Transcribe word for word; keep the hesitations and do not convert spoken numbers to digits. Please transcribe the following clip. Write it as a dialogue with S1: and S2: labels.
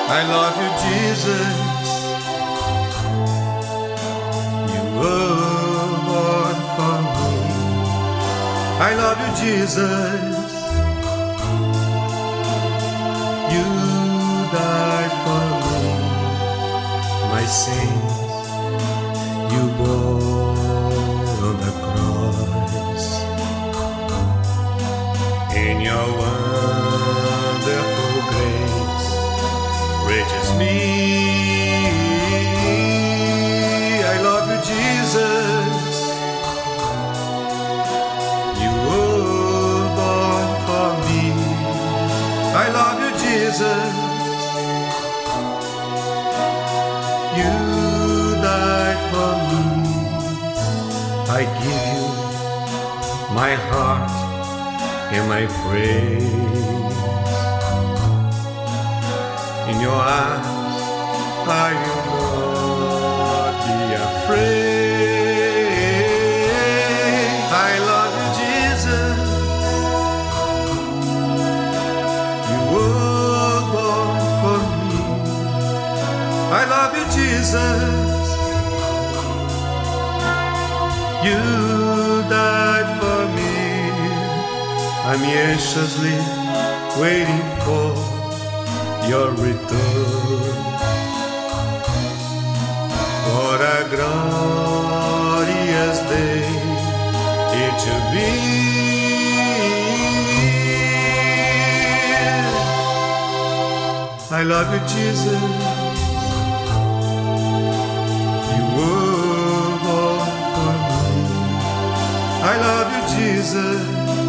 S1: I love you, Jesus. You were born for me. I love you, Jesus. You died for me. My sins you bore on the cross. In your wonderful grace reaches me. I love you, Jesus. You were born for me. I love you, Jesus. You died for me. I give you my heart and my praise. In your arms I will not be afraid. I love you, Jesus. You were born for me. I love you, Jesus. You died for me. I'm anxiously waiting for your return. What a glorious day it should be. I love you, Jesus. You were born for me. I love you, Jesus.